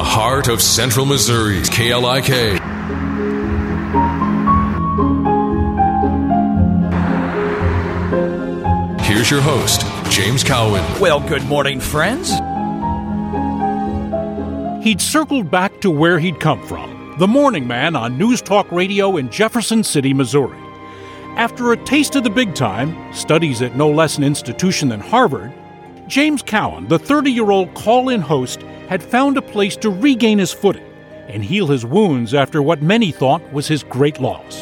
heart of Central Missouri's KLIK. Here's your host, James Cowan. Well, good morning, friends. He'd circled back to where he'd come from, the morning man on News Talk Radio in Jefferson City, Missouri. After a taste of the big time, studies at no less an institution than Harvard, James Cowan, the 30-year-old call-in host, had found a place to regain his footing and heal his wounds after what many thought was his great loss.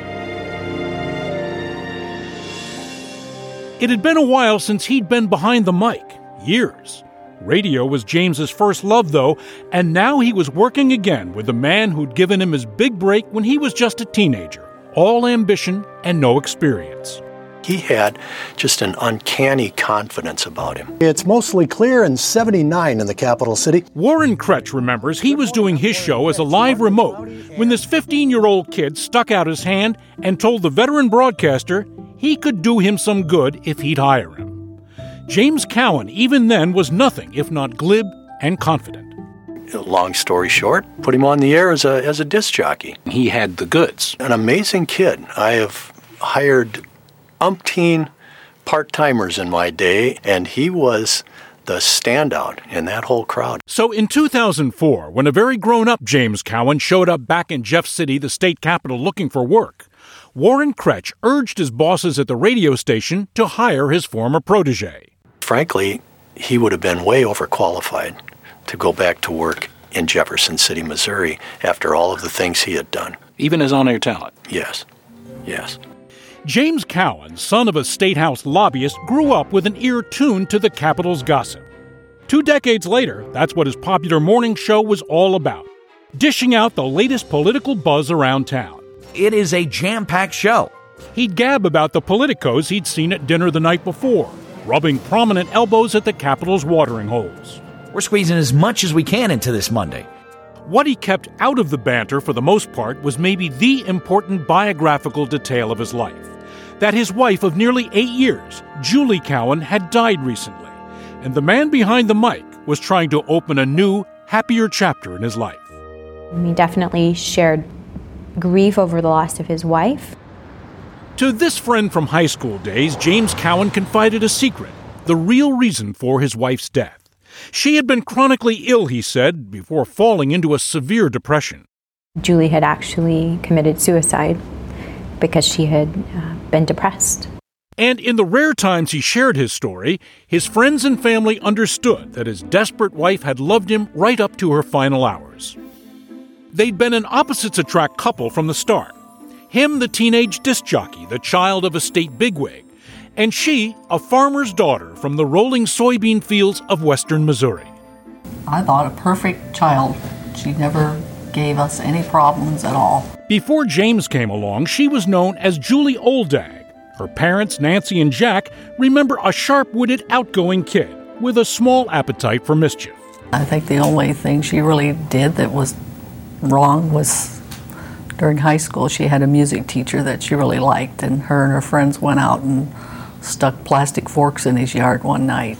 It had been a while since he'd been behind the mic, years. Radio was James's first love, though, and now he was working again with the man who'd given him his big break when he was just a teenager, all ambition and no experience. He had just an uncanny confidence about him. It's mostly clear in 79 in the capital city. Warren Kretsch remembers he was doing his show as a live remote when this 15-year-old kid stuck out his hand and told the veteran broadcaster he could do him some good if he'd hire him. James Cowan, even then, was nothing if not glib and confident. Long story short, put him on the air as a disc jockey. He had the goods. An amazing kid. I have hired umpteen part-timers in my day, and he was the standout in that whole crowd. So in 2004, when a very grown-up James Cowan showed up back in Jeff City, the state capital, looking for work, Warren Kretsch urged his bosses at the radio station to hire his former protege. Frankly, he would have been way overqualified to go back to work in Jefferson City, Missouri, after all of the things he had done. Even as on-air talent? Yes. James Cowan, son of a State House lobbyist, grew up with an ear tuned to the capital's gossip. 2 decades later, that's what his popular morning show was all about, dishing out the latest political buzz around town. It is a jam-packed show. He'd gab about the politicos he'd seen at dinner the night before, rubbing prominent elbows at the Capitol's watering holes. We're squeezing as much as we can into this Monday. What he kept out of the banter for the most part was maybe the important biographical detail of his life, that his wife of nearly 8 years, Julie Cowan, had died recently, and the man behind the mic was trying to open a new, happier chapter in his life. We definitely shared grief over the loss of his wife. To this friend from high school days, James Cowan confided a secret, the real reason for his wife's death. She had been chronically ill, he said, before falling into a severe depression. Julie had actually committed suicide because she had been depressed. And in the rare times he shared his story, his friends and family understood that his desperate wife had loved him right up to her final hours. They'd been an opposites-attract couple from the start. Him, the teenage disc jockey, the child of a state bigwig, and she, a farmer's daughter from the rolling soybean fields of western Missouri. I thought a perfect child. She never gave us any problems at all. Before James came along, she was known as Julie Oldag. Her parents, Nancy and Jack, remember a sharp-witted, outgoing kid with a small appetite for mischief. I think the only thing she really did that was wrong was during high school she had a music teacher that she really liked, and her friends went out and stuck plastic forks in his yard one night,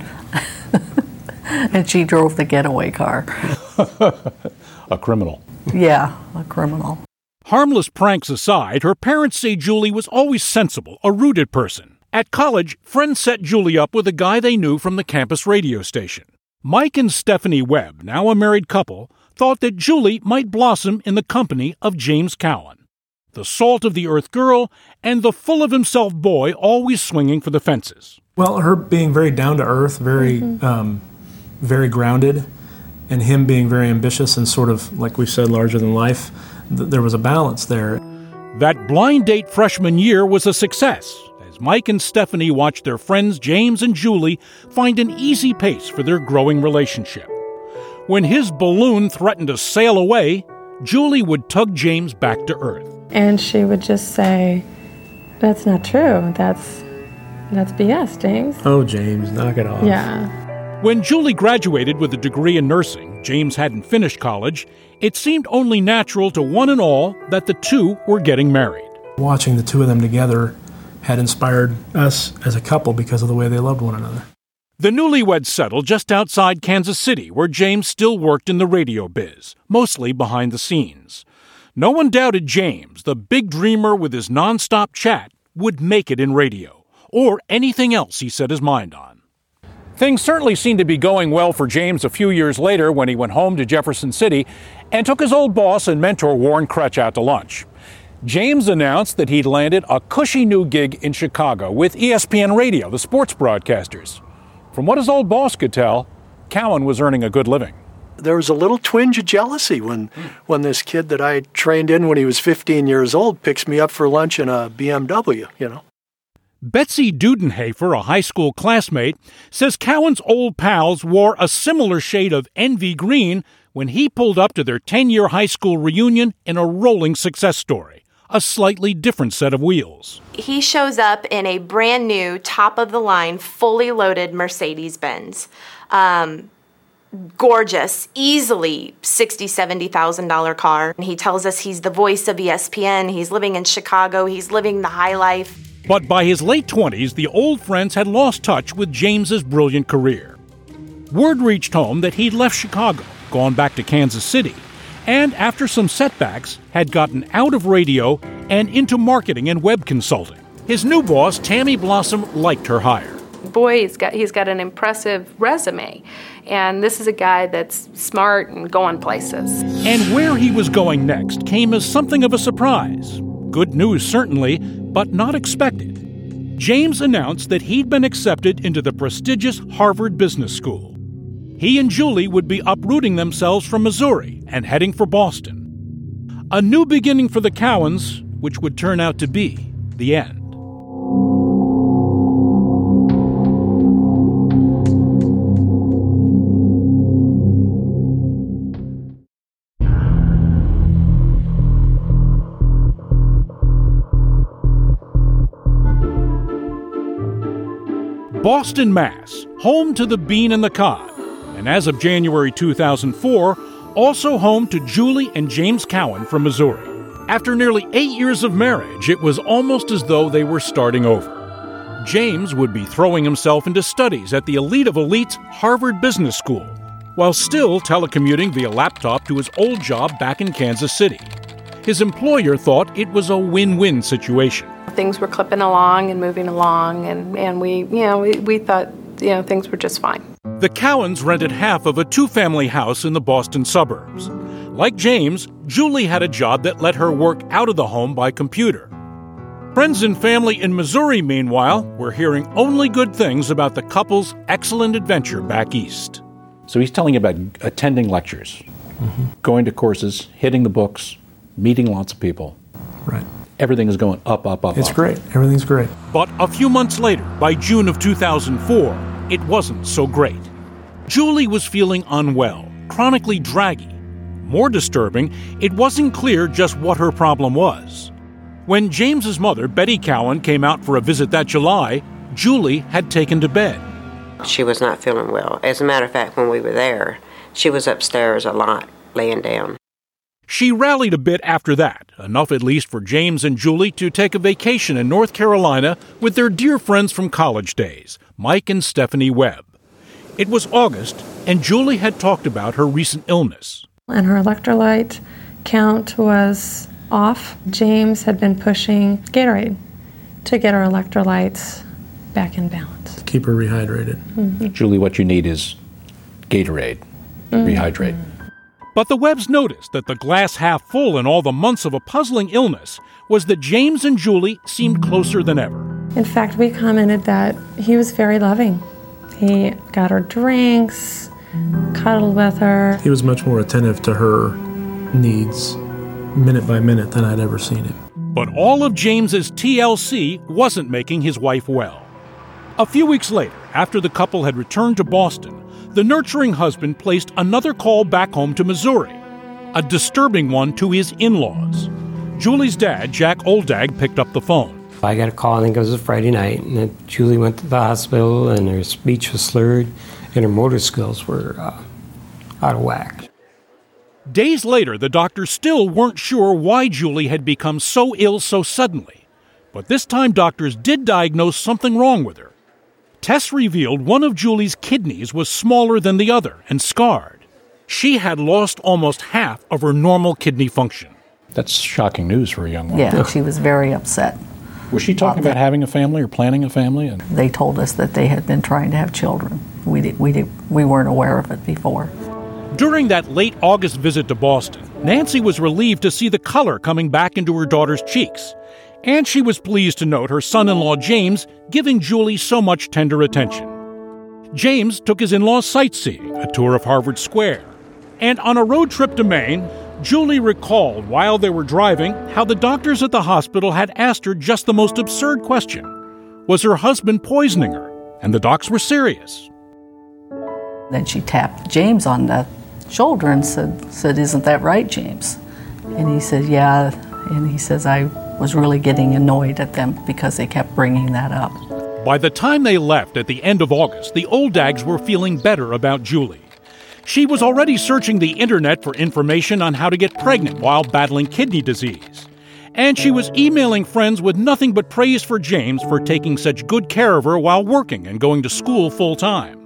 and she drove the getaway car. A criminal. Yeah, a criminal. Harmless pranks aside, her parents say Julie was always sensible, a rooted person. At college, friends set Julie up with a guy they knew from the campus radio station. Mike and Stephanie Webb, now a married couple, thought that Julie might blossom in the company of James Cowan, the salt-of-the-earth girl and the full-of-himself boy always swinging for the fences. Well, her being very down-to-earth, very grounded, and him being very ambitious and sort of, like we said, larger than life, there was a balance there. That blind date freshman year was a success, as Mike and Stephanie watched their friends James and Julie find an easy pace for their growing relationship. When his balloon threatened to sail away, Julie would tug James back to earth. And she would just say, "That's not true. That's BS, James." Oh, James, knock it off. Yeah. When Julie graduated with a degree in nursing, James hadn't finished college, it seemed only natural to one and all that the two were getting married. Watching the two of them together had inspired us as a couple because of the way they loved one another. The newlyweds settled just outside Kansas City, where James still worked in the radio biz, mostly behind the scenes. No one doubted James, the big dreamer with his nonstop chat, would make it in radio, or anything else he set his mind on. Things certainly seemed to be going well for James a few years later when he went home to Jefferson City and took his old boss and mentor Warren Kretsch out to lunch. James announced that he'd landed a cushy new gig in Chicago with ESPN Radio, the sports broadcasters. From what his old boss could tell, Cowan was earning a good living. There was a little twinge of jealousy when this kid that I trained in when he was 15 years old picks me up for lunch in a BMW, Betsy Dudenhafer, a high school classmate, says Cowan's old pals wore a similar shade of envy green when he pulled up to their 10-year high school reunion in a rolling success story, a slightly different set of wheels. He shows up in a brand new, top-of-the-line, fully loaded Mercedes-Benz. Gorgeous, easily $60,000, $70,000 car. And he tells us he's the voice of ESPN, he's living in Chicago, he's living the high life. But by his late 20s, the old friends had lost touch with James's brilliant career. Word reached home that he'd left Chicago, gone back to Kansas City, and after some setbacks, had gotten out of radio and into marketing and web consulting. His new boss, Tammy Blossom, liked her hire. Boy, he's got an impressive resume, and this is a guy that's smart and going places. And where he was going next came as something of a surprise. Good news, certainly, but not expected. James announced that he'd been accepted into the prestigious Harvard Business School. He and Julie would be uprooting themselves from Missouri and heading for Boston. A new beginning for the Cowans, which would turn out to be the end. Boston, Mass., home to the Bean and the Cod, and as of January 2004, also home to Julie and James Cowan from Missouri. After nearly 8 years of marriage, it was almost as though they were starting over. James would be throwing himself into studies at the elite of elites Harvard Business School, while still telecommuting via laptop to his old job back in Kansas City. His employer thought it was a win-win situation. Things were clipping along and moving along, and we thought, things were just fine. The Cowans rented half of a two-family house in the Boston suburbs. Like James, Julie had a job that let her work out of the home by computer. Friends and family in Missouri, meanwhile, were hearing only good things about the couple's excellent adventure back east. So he's telling you about attending lectures, going to courses, hitting the books, meeting lots of people. Right. Everything is going up, up, up. It's up. great. Everything's great. But a few months later, by June of 2004, it wasn't so great. Julie was feeling unwell, chronically draggy. More disturbing, it wasn't clear just what her problem was. When James's mother, Betty Cowan, came out for a visit that July, Julie had taken to bed. She was not feeling well. As a matter of fact, when we were there, she was upstairs a lot, laying down. She rallied a bit after that, enough at least for James and Julie to take a vacation in North Carolina with their dear friends from college days, Mike and Stephanie Webb. It was August, and Julie had talked about her recent illness. And her electrolyte count was off. James had been pushing Gatorade to get her electrolytes back in balance. Keep her rehydrated. Mm-hmm. Julie, what you need is Gatorade. Rehydrate. But the Webbs noticed that the glass half full in all the months of a puzzling illness was that James and Julie seemed closer than ever. In fact, we commented that he was very loving. He got her drinks, cuddled with her. He was much more attentive to her needs, minute by minute, than I'd ever seen him. But all of James's TLC wasn't making his wife well. A few weeks later, after the couple had returned to Boston, the nurturing husband placed another call back home to Missouri, a disturbing one to his in-laws. Julie's dad, Jack Oldag, picked up the phone. I got a call, I think it was a Friday night, and that Julie went to the hospital and her speech was slurred and her motor skills were out of whack. Days later, the doctors still weren't sure why Julie had become so ill so suddenly. But this time doctors did diagnose something wrong with her. Tests revealed one of Julie's kidneys was smaller than the other and scarred. She had lost almost half of her normal kidney function. That's shocking news for a young woman. Yeah, she was very upset. Was she talking about having a family or planning a family? They told us that they had been trying to have children. We weren't aware of it before. During that late August visit to Boston, Nancy was relieved to see the color coming back into her daughter's cheeks. And she was pleased to note her son-in-law James giving Julie so much tender attention. James took his in-laws sightseeing, a tour of Harvard Square. And on a road trip to Maine, Julie recalled while they were driving how the doctors at the hospital had asked her just the most absurd question. Was her husband poisoning her? And the docs were serious. Then she tapped James on the shoulder and said, "Isn't that right, James?" And he said, "Yeah." And he says, "I was really getting annoyed at them because they kept bringing that up." By the time they left at the end of August, the Oldags were feeling better about Julie. She was already searching the internet for information on how to get pregnant while battling kidney disease. And she was emailing friends with nothing but praise for James for taking such good care of her while working and going to school full-time.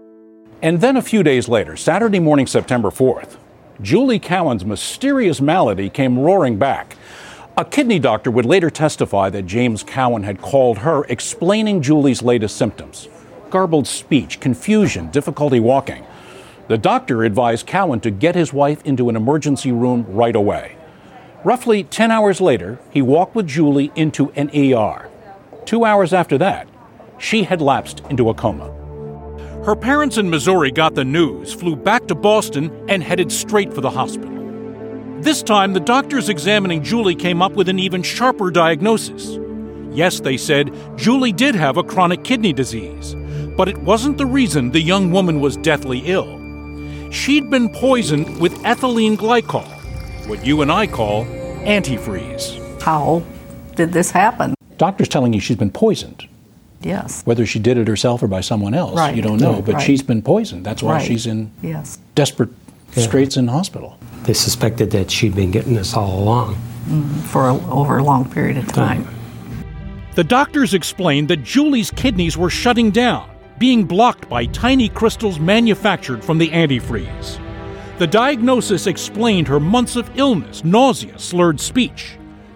And then a few days later, Saturday morning, September 4th, Julie Cowan's mysterious malady came roaring back. A kidney doctor would later testify that James Cowan had called her explaining Julie's latest symptoms: garbled speech, confusion, difficulty walking. The doctor advised Cowan to get his wife into an emergency room right away. Roughly 10 hours later, he walked with Julie into an ER. 2 hours after that, she had lapsed into a coma. Her parents in Missouri got the news, flew back to Boston, and headed straight for the hospital. This time, the doctors examining Julie came up with an even sharper diagnosis. Yes, they said, Julie did have a chronic kidney disease, but it wasn't the reason the young woman was deathly ill. She'd been poisoned with ethylene glycol, what you and I call antifreeze. How did this happen? Doctor's telling you she's been poisoned. Yes. Whether she did it herself or by someone else, right. You don't know, but she's been poisoned. That's why she's in desperate straits in hospital. They suspected that she'd been getting this all along. For over a long period of time. The doctors explained that Julie's kidneys were shutting down, being blocked by tiny crystals manufactured from the antifreeze. The diagnosis explained her months of illness, nausea, slurred speech.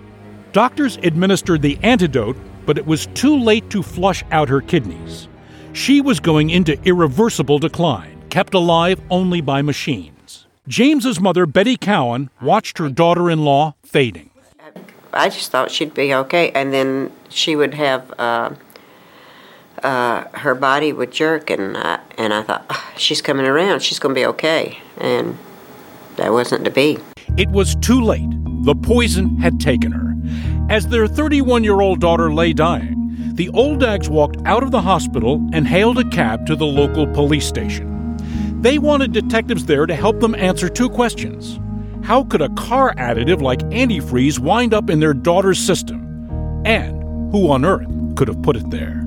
Doctors administered the antidote, but it was too late to flush out her kidneys. She was going into irreversible decline, kept alive only by machines. James's mother, Betty Cowan, watched her daughter-in-law fading. I just thought she'd be okay, and then she would have her body would jerk, and I thought, she's coming around, she's going to be okay, and that wasn't to be. It was too late. The poison had taken her. As their 31-year-old daughter lay dying, the Oldags walked out of the hospital and hailed a cab to the local police station. They wanted detectives there to help them answer two questions. How could a car additive like antifreeze wind up in their daughter's system? And who on earth could have put it there?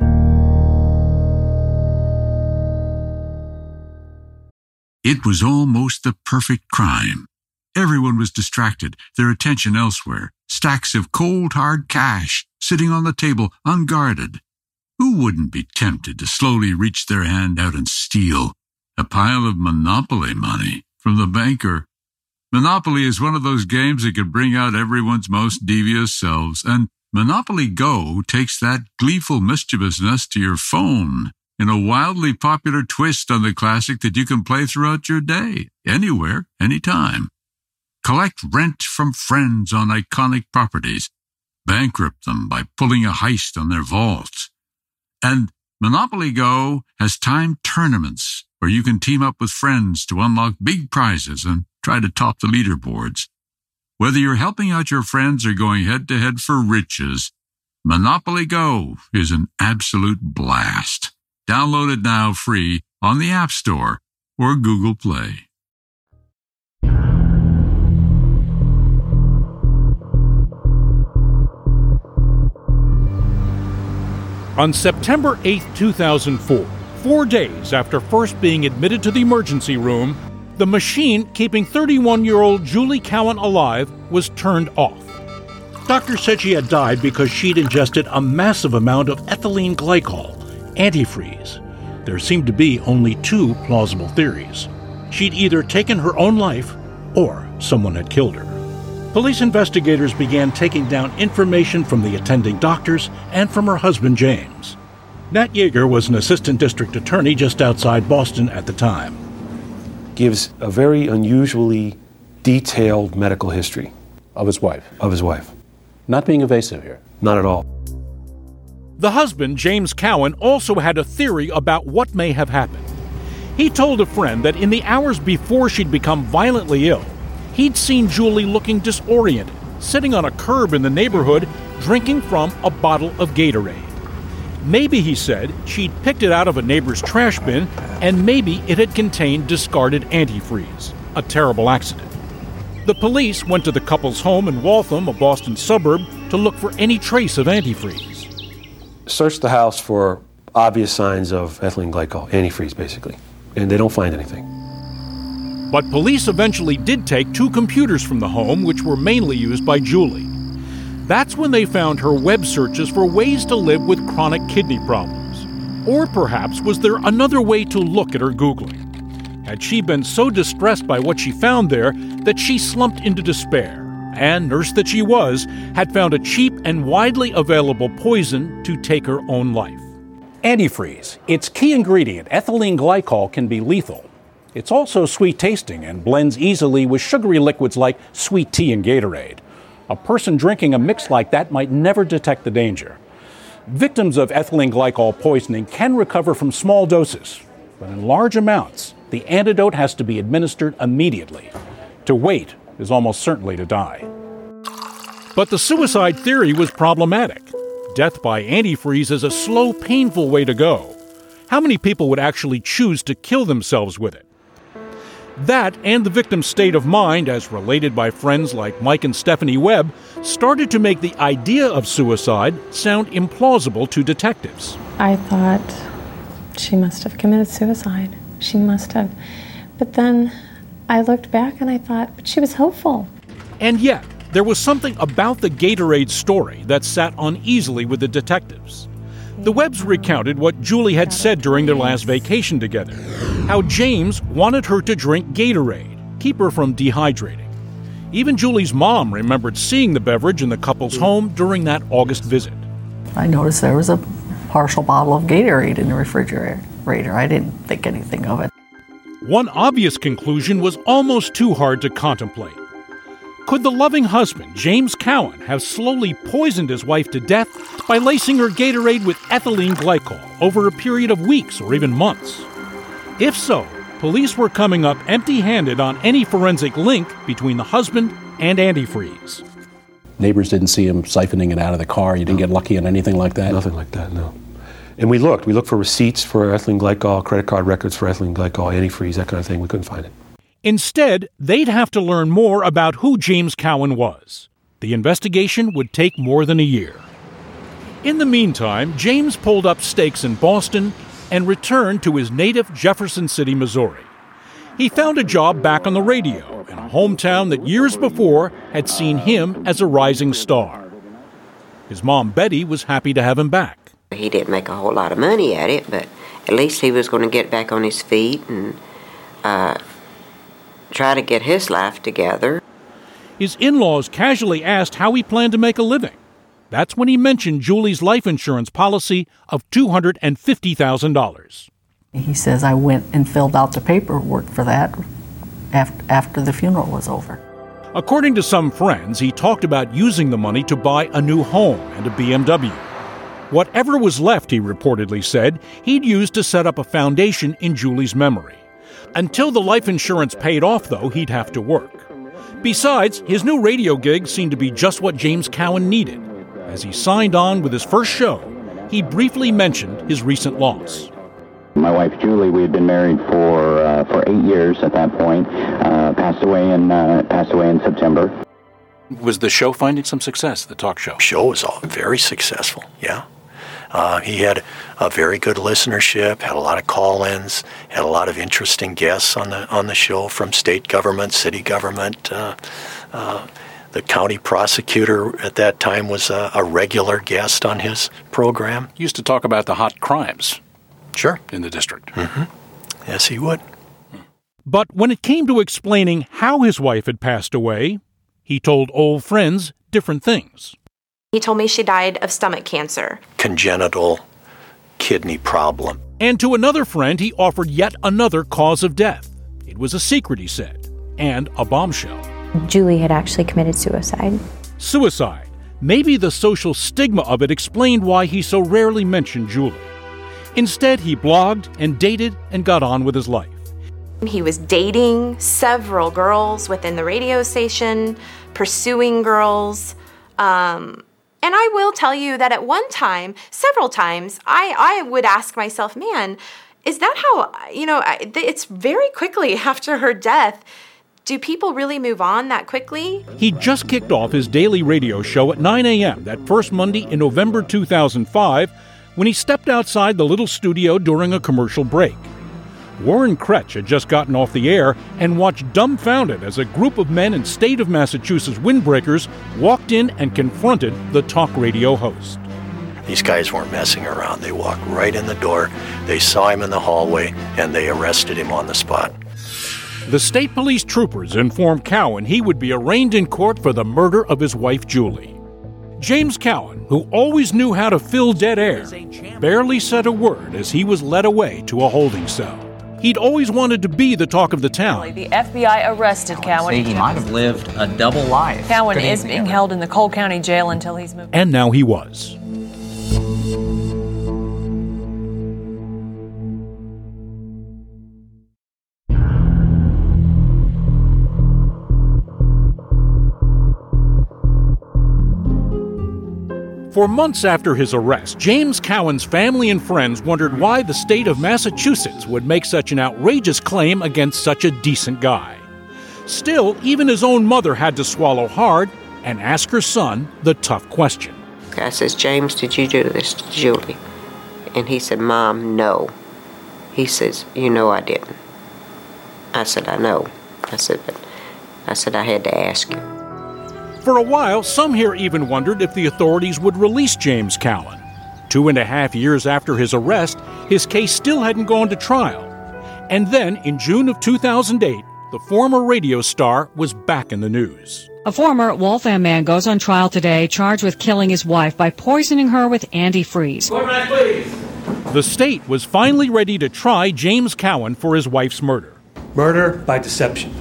It was almost the perfect crime. Everyone was distracted, their attention elsewhere. Stacks of cold, hard cash sitting on the table, unguarded. Who wouldn't be tempted to slowly reach their hand out and steal a pile of Monopoly money from the banker? Monopoly is one of those games that can bring out everyone's most devious selves, and Monopoly Go takes that gleeful mischievousness to your phone in a wildly popular twist on the classic that you can play throughout your day, anywhere, anytime. Collect rent from friends on iconic properties. Bankrupt them by pulling a heist on their vaults. And Monopoly Go has timed tournaments where you can team up with friends to unlock big prizes and try to top the leaderboards. Whether you're helping out your friends or going head-to-head for riches, Monopoly Go is an absolute blast. Download it now free on the App Store or Google Play. On September 8, 2004, 4 days after first being admitted to the emergency room, the machine keeping 31-year-old Julie Cowan alive was turned off. Doctors said she had died because she'd ingested a massive amount of ethylene glycol, Antifreeze. There seemed to be only two plausible theories. She'd either taken her own life or someone had killed her. Police investigators began taking down information from the attending doctors and from her husband, James. Nat Yeager was an assistant district attorney just outside Boston at the time. Gives a very unusually detailed medical history. Of his wife? Of his wife. Not being evasive here. Not at all. The husband, James Cowan, also had a theory about what may have happened. He told a friend that in the hours before she'd become violently ill, he'd seen Julie looking disoriented, sitting on a curb in the neighborhood, drinking from a bottle of Gatorade. Maybe, he said, she'd picked it out of a neighbor's trash bin, and maybe it had contained discarded antifreeze. A terrible accident. The police went to the couple's home in Waltham, a Boston suburb, to look for any trace of antifreeze. Search the house for obvious signs of ethylene glycol, antifreeze basically, and they don't find anything. But police eventually did take 2 computers from the home, which were mainly used by Julie. That's when they found her web searches for ways to live with chronic kidney problems. Or perhaps was there another way to look at her Googling? Had she been so distressed by what she found there that she slumped into despair, and, nurse that she was, had found a cheap and widely available poison to take her own life? Antifreeze. Its key ingredient, ethylene glycol, can be lethal. It's also sweet-tasting and blends easily with sugary liquids like sweet tea and Gatorade. A person drinking a mix like that might never detect the danger. Victims of ethylene glycol poisoning can recover from small doses, but in large amounts, the antidote has to be administered immediately. To wait is almost certainly to die. But the suicide theory was problematic. Death by antifreeze is a slow, painful way to go. How many people would actually choose to kill themselves with it? That and the victim's state of mind, as related by friends like Mike and Stephanie Webb, started to make the idea of suicide sound implausible to detectives. I thought she must have committed suicide. She must have. But then I looked back and I thought, but she was hopeful. And yet, there was something about the Gatorade story that sat uneasily with the detectives. The Webbs recounted what Julie had said during their last vacation together, how James wanted her to drink Gatorade, keep her from dehydrating. Even Julie's mom remembered seeing the beverage in the couple's home during that August visit. I noticed there was a partial bottle of Gatorade in the refrigerator. I didn't think anything of it. One obvious conclusion was almost too hard to contemplate. Could the loving husband, James Cowan, have slowly poisoned his wife to death by lacing her Gatorade with ethylene glycol over a period of weeks or even months? If so, police were coming up empty-handed on any forensic link between the husband and antifreeze. Neighbors didn't see him siphoning it out of the car. You didn't get lucky on anything like that? Nothing like that, no. And we looked for receipts for ethylene glycol, credit card records for ethylene glycol, antifreeze, that kind of thing. We couldn't find it. Instead, they'd have to learn more about who James Cowan was. The investigation would take more than a year. In the meantime, James pulled up stakes in Boston and returned to his native Jefferson City, Missouri. He found a job back on the radio in a hometown that years before had seen him as a rising star. His mom, Betty, was happy to have him back. He didn't make a whole lot of money at it, but at least he was going to get back on his feet and try to get his life together. His in-laws casually asked how he planned to make a living. That's when he mentioned Julie's life insurance policy of $250,000. He says, I went and filled out the paperwork for that after the funeral was over. According to some friends, he talked about using the money to buy a new home and a BMW. Whatever was left, he reportedly said, he'd use to set up a foundation in Julie's memory. Until the life insurance paid off, though, he'd have to work. Besides, his new radio gig seemed to be just what James Cowan needed. As he signed on with his first show, he briefly mentioned his recent loss. My wife Julie, we had been married for 8 years at that point. Passed away in September. Was the show finding some success, the talk show? The show was very successful, yeah. He had a very good listenership, had a lot of call-ins, had a lot of interesting guests on the show from state government, city government. The county prosecutor at that time was a regular guest on his program. Used to talk about the hot crimes. Sure. In the district. Mm-hmm. Yes, he would. But when it came to explaining how his wife had passed away, he told old friends different things. He told me she died of stomach cancer. Congenital kidney problem. And to another friend, he offered yet another cause of death. It was a secret, he said, and a bombshell. Julie had actually committed suicide. Suicide. Maybe the social stigma of it explained why he so rarely mentioned Julie. Instead, he blogged and dated and got on with his life. He was dating several girls within the radio station, pursuing girls. And I will tell you that at one time, several times, I would ask myself, man, is that how, it's very quickly after her death. Do people really move on that quickly? He just kicked off his daily radio show at 9 a.m. that first Monday in November 2005 when he stepped outside the little studio during a commercial break. Warren Kretsch had just gotten off the air and watched dumbfounded as a group of men in state of Massachusetts windbreakers walked in and confronted the talk radio host. These guys weren't messing around. They walked right in the door, they saw him in the hallway, and they arrested him on the spot. The state police troopers informed Cowan he would be arraigned in court for the murder of his wife, Julie. James Cowan, who always knew how to fill dead air, barely said a word as he was led away to a holding cell. He'd always wanted to be the talk of the town. The FBI arrested Cowan. He might have lived a double life. Cowan is being held in the Cole County Jail until he's moved. And now he was. For months after his arrest, James Cowan's family and friends wondered why the state of Massachusetts would make such an outrageous claim against such a decent guy. Still, even his own mother had to swallow hard and ask her son the tough question. I says, James, did you do this to Julie? And he said, Mom, no. He says, you know I didn't. I said, I know. I said, I had to ask you. For a while, some here even wondered if the authorities would release James Cowan. 2.5 years after his arrest, his case still hadn't gone to trial. And then, in June of 2008, the former radio star was back in the news. A former Waltham man goes on trial today, charged with killing his wife by poisoning her with antifreeze. Back, please. The state was finally ready to try James Cowan for his wife's murder. Murder by deception.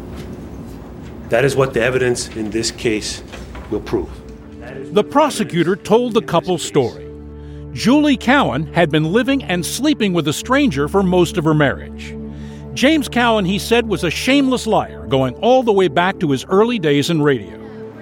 That is what the evidence in this case will prove. The prosecutor told the couple's story. Julie Cowan had been living and sleeping with a stranger for most of her marriage. James Cowan, he said, was a shameless liar, going all the way back to his early days in radio.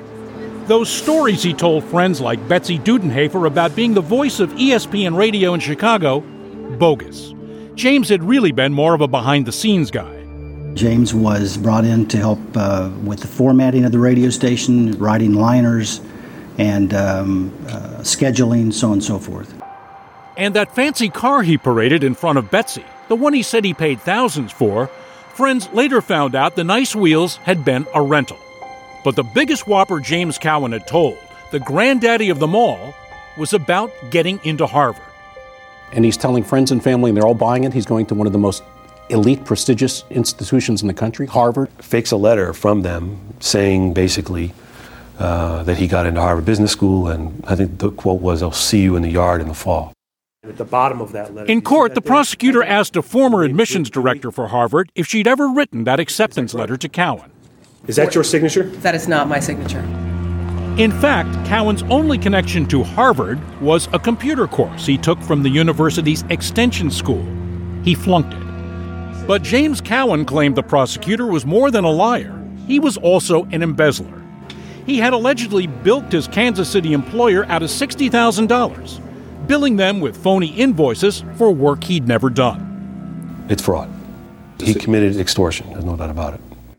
Those stories he told friends like Betsy Dudenhafer about being the voice of ESPN radio in Chicago, bogus. James had really been more of a behind-the-scenes guy. James was brought in to help with the formatting of the radio station, writing liners, and scheduling, so on and so forth. And that fancy car he paraded in front of Betsy, the one he said he paid thousands for, friends later found out the nice wheels had been a rental. But the biggest whopper James Cowan had told, the granddaddy of them all, was about getting into Harvard. And he's telling friends and family, and they're all buying it. He's going to one of the most elite, prestigious institutions in the country, Harvard. Fakes a letter from them saying basically that he got into Harvard Business School, and I think the quote was, I'll see you in the yard in the fall. At the bottom of that letter. In court, the prosecutor asked a former admissions director for Harvard if she'd ever written that acceptance letter to Cowan. Is that your signature? That is not my signature. In fact, Cowan's only connection to Harvard was a computer course he took from the university's extension school. He flunked it. But James Cowan claimed the prosecutor was more than a liar. He was also an embezzler. He had allegedly bilked his Kansas City employer out of $60,000, billing them with phony invoices for work he'd never done. It's fraud. He committed extortion, there's no doubt about it.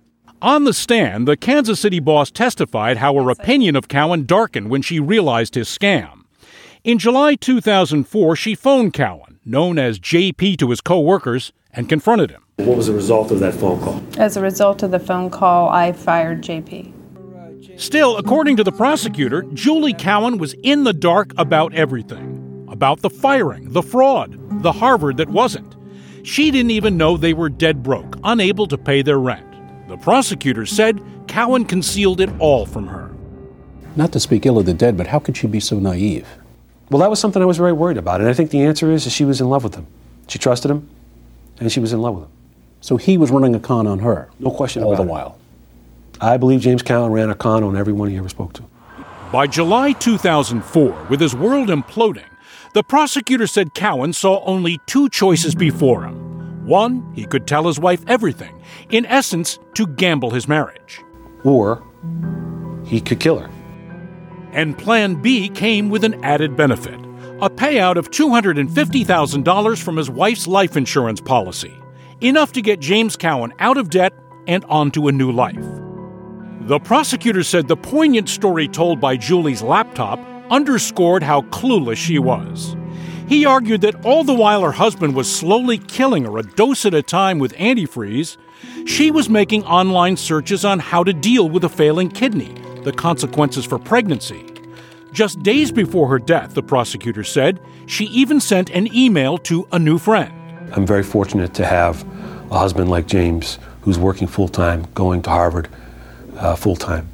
On the stand, the Kansas City boss testified how her opinion of Cowan darkened when she realized his scam. In July 2004, she phoned Cowan, known as JP to his co-workers, and confronted him. What was the result of that phone call? As a result of the phone call, I fired JP. Still, according to the prosecutor, Julie Cowan was in the dark about everything. About the firing, the fraud, the Harvard that wasn't. She didn't even know they were dead broke, unable to pay their rent. The prosecutor said Cowan concealed it all from her. Not to speak ill of the dead, but how could she be so naive? Well, that was something I was very worried about, and I think the answer is she was in love with him. She trusted him, and she was in love with him. So he was running a con on her? No question about it. All the while? I believe James Cowan ran a con on everyone he ever spoke to. By July 2004, with his world imploding, the prosecutor said Cowan saw only two choices before him. One, he could tell his wife everything, in essence, to gamble his marriage. Or he could kill her. And Plan B came with an added benefit, a payout of $250,000 from his wife's life insurance policy, enough to get James Cowan out of debt and onto a new life. The prosecutor said the poignant story told by Julie's laptop underscored how clueless she was. He argued that all the while her husband was slowly killing her a dose at a time with antifreeze, she was making online searches on how to deal with a failing kidney, the consequences for pregnancy. Just days before her death, the prosecutor said, she even sent an email to a new friend. I'm very fortunate to have a husband like James who's working full-time, going to Harvard full-time.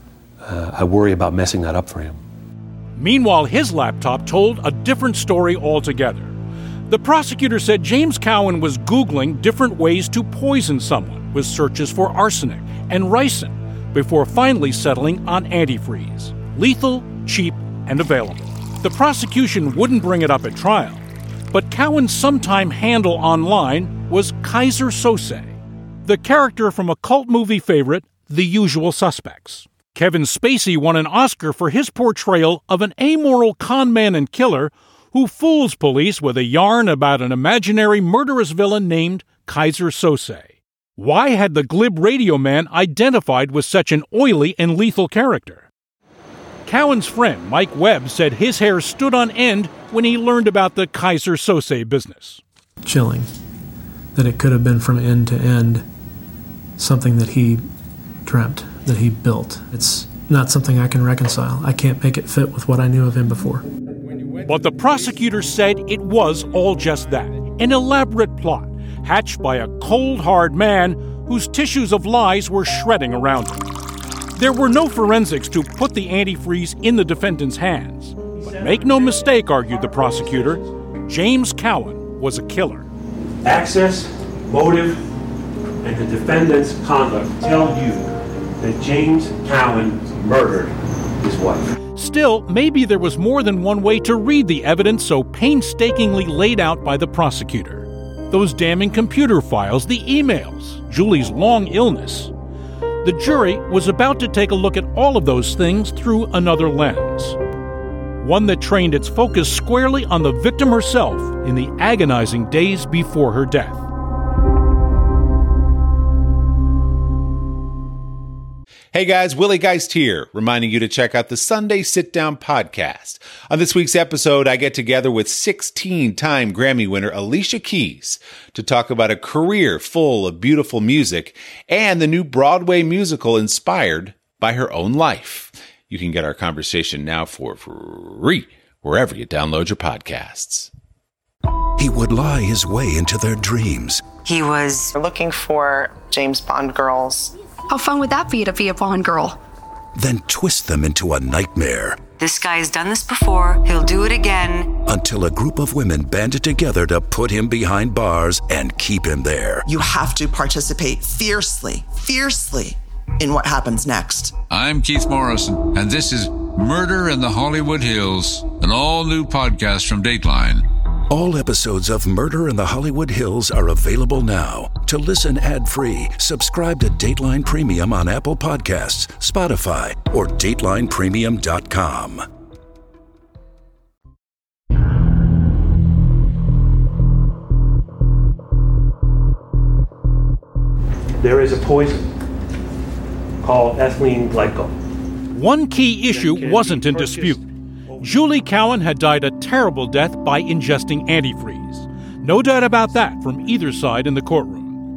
I worry about messing that up for him. Meanwhile, his laptop told a different story altogether. The prosecutor said James Cowan was Googling different ways to poison someone with searches for arsenic and ricin before finally settling on antifreeze. Lethal, cheap, and available. The prosecution wouldn't bring it up at trial, but Cowan's sometime handle online was Kaiser Sose, the character from a cult movie favorite, The Usual Suspects. Kevin Spacey won an Oscar for his portrayal of an amoral con man and killer who fools police with a yarn about an imaginary murderous villain named Kaiser Sose. Why had the glib radio man identified with such an oily and lethal character? Cowan's friend, Mike Webb, said his hair stood on end when he learned about the Kaiser Sose business. Chilling that it could have been from end to end something that he dreamt, that he built. It's not something I can reconcile. I can't make it fit with what I knew of him before. But the prosecutor said it was all just that, an elaborate plot hatched by a cold, hard man whose tissues of lies were shredding around him. There were no forensics to put the antifreeze in the defendant's hands. But make no mistake, argued the prosecutor, James Cowan was a killer. Access, motive, and the defendant's conduct tell you that James Cowan murdered his wife. Still, maybe there was more than one way to read the evidence so painstakingly laid out by the prosecutor. Those damning computer files, the emails, Julie's long illness. The jury was about to take a look at all of those things through another lens. One that trained its focus squarely on the victim herself in the agonizing days before her death. Hey guys, Willie Geist here, reminding you to check out the Sunday Sit Down podcast. On this week's episode, I get together with 16-time Grammy winner Alicia Keys to talk about a career full of beautiful music and the new Broadway musical inspired by her own life. You can get our conversation now for free wherever you download your podcasts. He would lie his way into their dreams. He was looking for James Bond girls. How fun would that be to be a Bond girl? Then twist them into a nightmare. This guy has done this before. He'll do it again. Until a group of women banded together to put him behind bars and keep him there. You have to participate fiercely in what happens next. I'm Keith Morrison, and this is Murder in the Hollywood Hills, an all-new podcast from Dateline. All episodes of Murder in the Hollywood Hills are available now. To listen ad-free, subscribe to Dateline Premium on Apple Podcasts, Spotify, or DatelinePremium.com. There is a poison called ethylene glycol. One key issue wasn't in dispute. Julie Cowan had died a terrible death by ingesting antifreeze. No doubt about that from either side in the courtroom.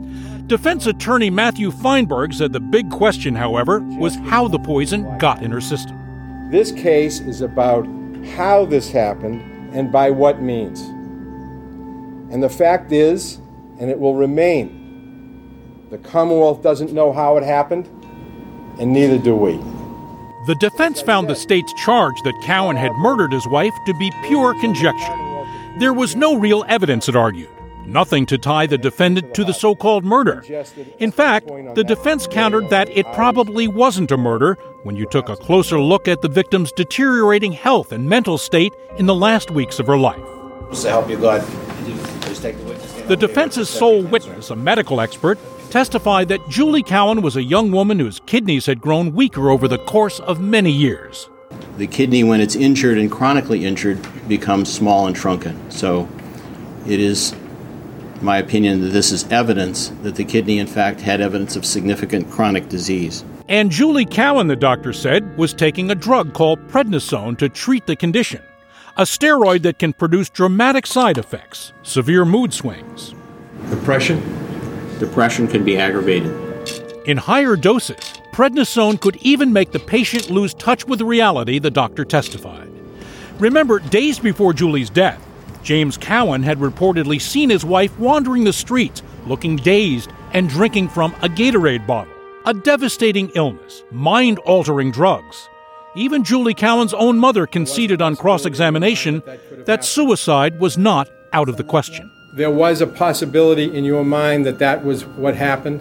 Defense attorney Matthew Feinberg said the big question, however, was how the poison got in her system. This case is about how this happened and by what means. And the fact is, and it will remain, the Commonwealth doesn't know how it happened, and neither do we. The defense found the state's charge that Cowan had murdered his wife to be pure conjecture. There was no real evidence, it argued. Nothing to tie the defendant to the so-called murder. In fact, the defense countered that it probably wasn't a murder when you took a closer look at the victim's deteriorating health and mental state in the last weeks of her life. So help you God. Just take the witness. The defense's sole witness, a medical expert, testified that Julie Cowan was a young woman whose kidneys had grown weaker over the course of many years. The kidney, when it's injured and chronically injured, becomes small and shrunken. So it is my opinion that this is evidence that the kidney, in fact, had evidence of significant chronic disease. And Julie Cowan, the doctor said, was taking a drug called prednisone to treat the condition, a steroid that can produce dramatic side effects, severe mood swings. Depression can be aggravated. In higher doses, prednisone could even make the patient lose touch with reality, the doctor testified. Remember, days before Julie's death, James Cowan had reportedly seen his wife wandering the streets, looking dazed and drinking from a Gatorade bottle. A devastating illness, mind-altering drugs. Even Julie Cowan's own mother conceded on cross-examination that suicide was not out of the question. There was a possibility in your mind that that was what happened?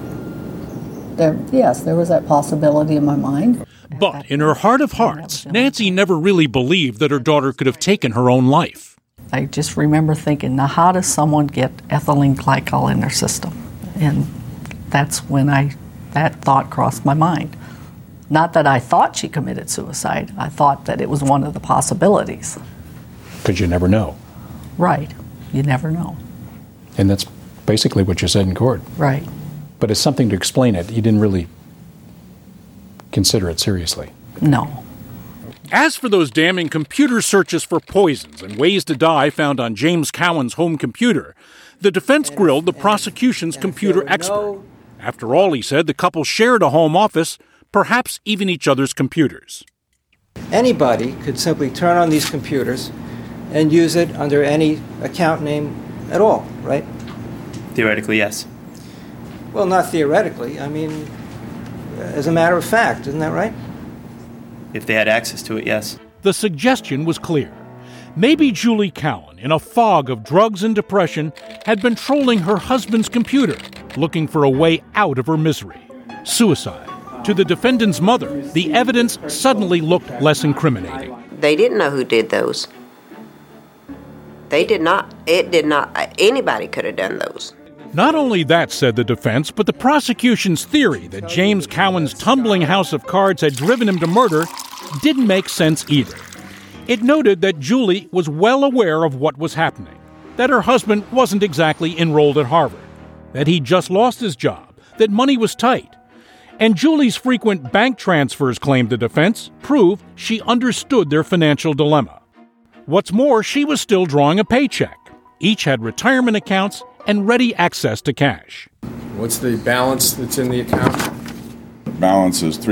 Yes, there was that possibility in my mind. But in her heart of hearts, Nancy never really believed that her daughter could have taken her own life. I just remember thinking, now how does someone get ethylene glycol in their system? And that's when that thought crossed my mind. Not that I thought she committed suicide. I thought that it was one of the possibilities. Because you never know. Right. You never know. And that's basically what you said in court. Right. But as something to explain it, you didn't really consider it seriously. No. As for those damning computer searches for poisons and ways to die found on James Cowan's home computer, the defense grilled the prosecution's computer expert. After all, he said, the couple shared a home office, perhaps even each other's computers. Anybody could simply turn on these computers and use it under any account name at all, right? Theoretically, yes. Well, not theoretically. I mean, as a matter of fact, isn't that right? If they had access to it, yes. The suggestion was clear. Maybe Julie Cowan, in a fog of drugs and depression, had been trolling her husband's computer, looking for a way out of her misery. Suicide. To the defendant's mother, the evidence suddenly looked less incriminating. They didn't know who did those. They did not. It did not. Anybody could have done those. Not only that, said the defense, but the prosecution's theory that James Cowan's tumbling house of cards had driven him to murder didn't make sense either. It noted that Julie was well aware of what was happening, that her husband wasn't exactly enrolled at Harvard, that he'd just lost his job, that money was tight. And Julie's frequent bank transfers, claimed the defense, proved she understood their financial dilemma. What's more, she was still drawing a paycheck. Each had retirement accounts and ready access to cash. What's the balance that's in the account? The balance is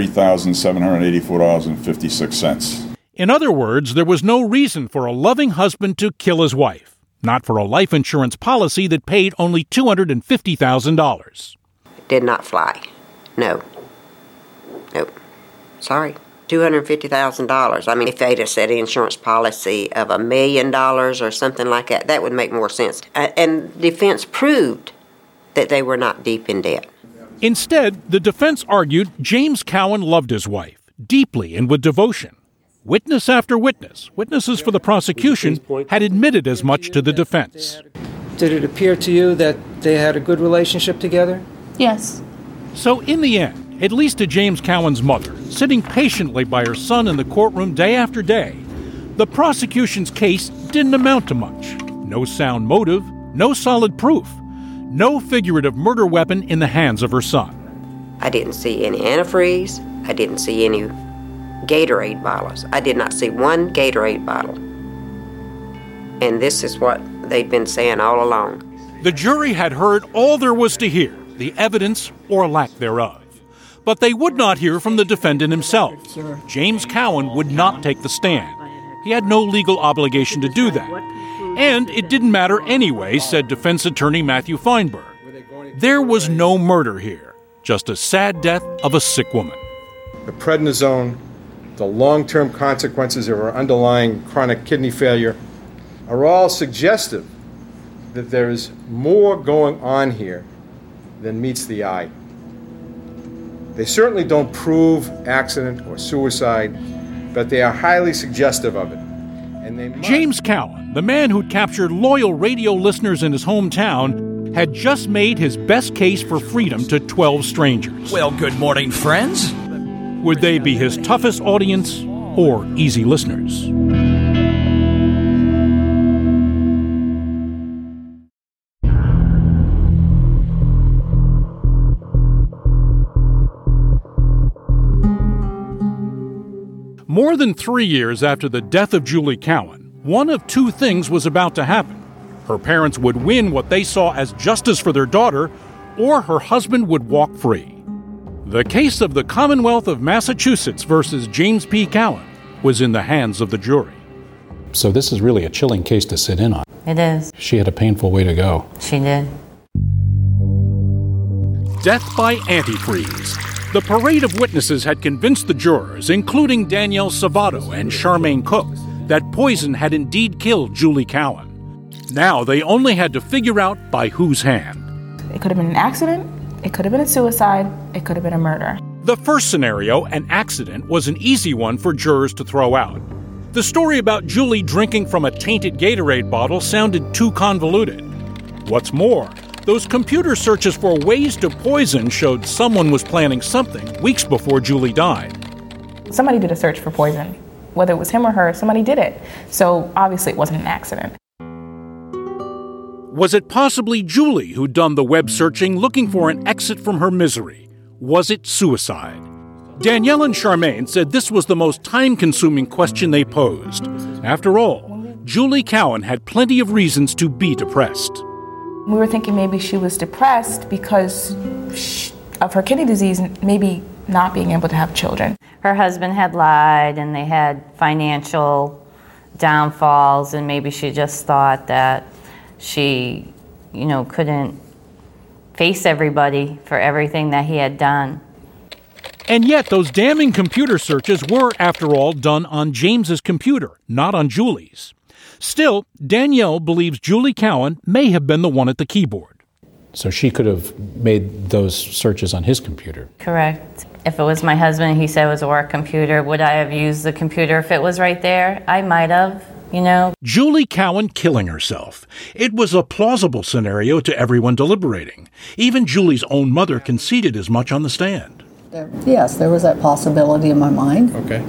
$3,784.56. In other words, there was no reason for a loving husband to kill his wife, not for a life insurance policy that paid only $250,000. Did not fly. No. Nope. Sorry. $250,000. I mean, if they'd have said an insurance policy of $1 million or something like that, that would make more sense. And defense proved that they were not deep in debt. Instead, the defense argued James Cowan loved his wife deeply and with devotion. Witness after witness, witnesses for the prosecution, had admitted as much to the defense. Did it appear to you that they had a good relationship together? Yes. So in the end, at least to James Cowan's mother, sitting patiently by her son in the courtroom day after day, the prosecution's case didn't amount to much. No sound motive, no solid proof, no figurative murder weapon in the hands of her son. I didn't see any antifreeze. I didn't see any Gatorade bottles. I did not see one Gatorade bottle. And this is what they'd been saying all along. The jury had heard all there was to hear. the evidence or lack thereof. But they would not hear from the defendant himself. James Cowan would not take the stand. He had no legal obligation to do that. And it didn't matter anyway, said defense attorney Matthew Feinberg. There was no murder here, just a sad death of a sick woman. The prednisone, the long-term consequences of her underlying chronic kidney failure are all suggestive that there is more going on here than meets the eye. They certainly don't prove accident or suicide, but they are highly suggestive of it. And they must. James Cowan, the man who'd captured loyal radio listeners in his hometown, had just made his best case for freedom to 12 strangers. Well, good morning, friends. Would they be his toughest audience or easy listeners? More than 3 years after the death of Julie Cowan, one of two things was about to happen. Her parents would win what they saw as justice for their daughter, or her husband would walk free. The case of the Commonwealth of Massachusetts versus James P. Cowan was in the hands of the jury. So this is really a chilling case to sit in on. It is. She had a painful way to go. She did. Death by antifreeze. The parade of witnesses had convinced the jurors, including Danielle Savato and Charmaine Cook, that poison had indeed killed Julie Cowan. Now they only had to figure out by whose hand. It could have been an accident, it could have been a suicide, it could have been a murder. The first scenario, an accident, was an easy one for jurors to throw out. The story about Julie drinking from a tainted Gatorade bottle sounded too convoluted. What's more, those computer searches for ways to poison showed someone was planning something weeks before Julie died. Somebody did a search for poison. Whether it was him or her, somebody did it. So obviously it wasn't an accident. Was it possibly Julie who'd done the web searching looking for an exit from her misery? Was it suicide? Danielle and Charmaine said this was the most time-consuming question they posed. After all, Julie Cowan had plenty of reasons to be depressed. We were thinking maybe she was depressed because of her kidney disease and maybe not being able to have children. Her husband had lied and they had financial downfalls, and maybe she just thought that she, couldn't face everybody for everything that he had done. And yet those damning computer searches were, after all, done on James's computer, not on Julie's. Still, Danielle believes Julie Cowan may have been the one at the keyboard. So she could have made those searches on his computer. Correct. If it was my husband, he said it was a work computer, would I have used the computer if it was right there? I might have, Julie Cowan killing herself. It was a plausible scenario to everyone deliberating. Even Julie's own mother conceded as much on the stand. Yes, there was that possibility in my mind. Okay.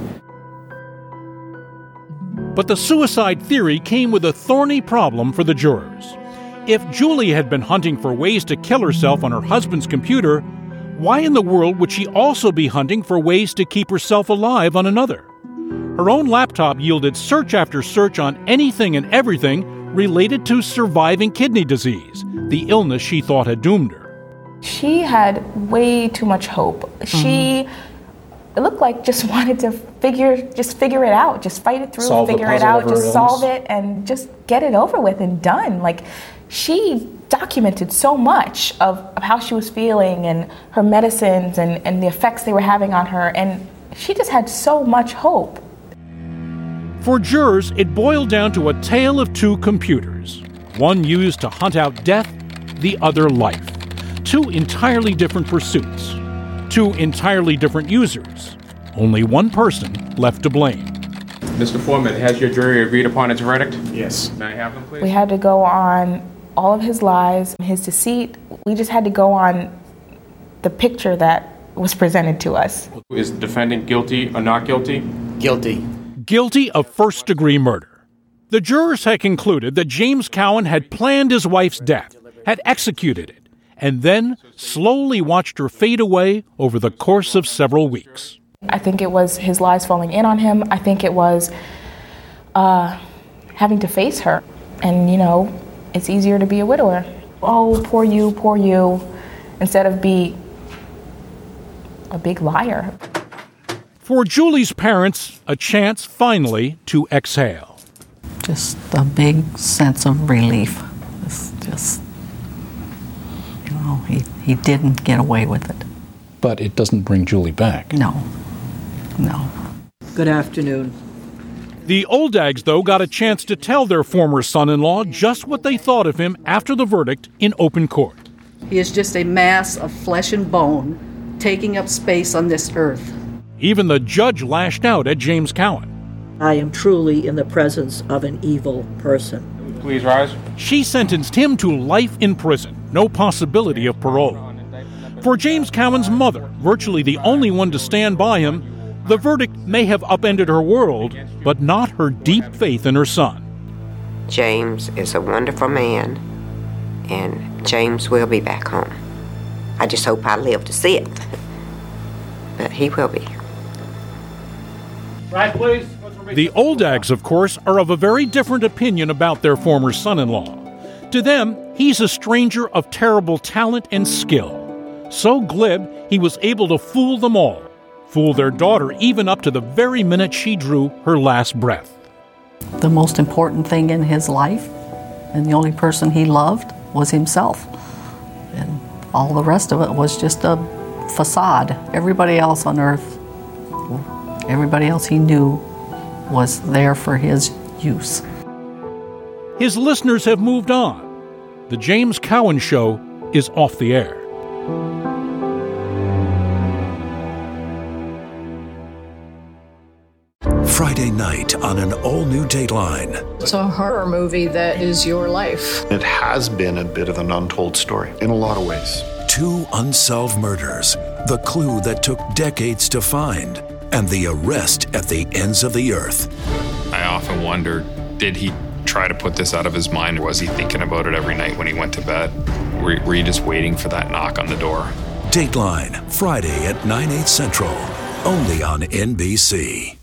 But the suicide theory came with a thorny problem for the jurors. If Julie had been hunting for ways to kill herself on her husband's computer, why in the world would she also be hunting for ways to keep herself alive on another? Her own laptop yielded search after search on anything and everything related to surviving kidney disease, the illness she thought had doomed her. She had way too much hope. She, it looked like, just wanted to figure it out, just fight it through, figure it out, just solve it, and just get it over with and done. Like, she documented so much of how she was feeling and her medicines and the effects they were having on her, and she just had so much hope. For jurors, it boiled down to a tale of two computers, one used to hunt out death, the other life. Two entirely different pursuits, two entirely different users, only one person left to blame. Mr. Foreman, has your jury agreed upon its verdict? Yes. May I have them, please? We had to go on all of his lies, his deceit. We just had to go on the picture that was presented to us. Is the defendant guilty or not guilty? Guilty. Guilty of first-degree murder. The jurors had concluded that James Cowan had planned his wife's death, had executed it, and then slowly watched her fade away over the course of several weeks. I think it was his lies falling in on him. I think it was having to face her. And, it's easier to be a widower. Oh, poor you, poor you. instead of be a big liar. For Julie's parents, a chance finally to exhale. Just a big sense of relief. It's just, you know, he didn't get away with it. But it doesn't bring Julie back. No. Good afternoon. The Oldags, though, got a chance to tell their former son-in-law just what they thought of him after the verdict in open court. He is just a mass of flesh and bone taking up space on this earth. Even the judge lashed out at James Cowan. I am truly in the presence of an evil person. Please rise. She sentenced him to life in prison, no possibility of parole. For James Cowan's mother, virtually the only one to stand by him, the verdict may have upended her world, but not her deep faith in her son. James is a wonderful man, and James will be back home. I just hope I live to see it, but he will be. Right, please. The Oldags, of course, are of a very different opinion about their former son-in-law. To them, he's a stranger of terrible talent and skill. So glib, he was able to fool them all. Fool their daughter even up to the very minute she drew her last breath. The most important thing in his life, and the only person he loved, was himself. And all the rest of it was just a facade. Everybody else on earth, everybody else he knew, was there for his use. His listeners have moved on. The James Cowan Show is off the air. Friday night on an all-new Dateline. It's a horror movie that is your life. It has been a bit of an untold story in a lot of ways. 2 unsolved murders, the clue that took decades to find, and the arrest at the ends of the earth. I often wonder, did he try to put this out of his mind? Was he thinking about it every night when he went to bed? Were you just waiting for that knock on the door? Dateline, Friday at 9/8 Central, only on NBC.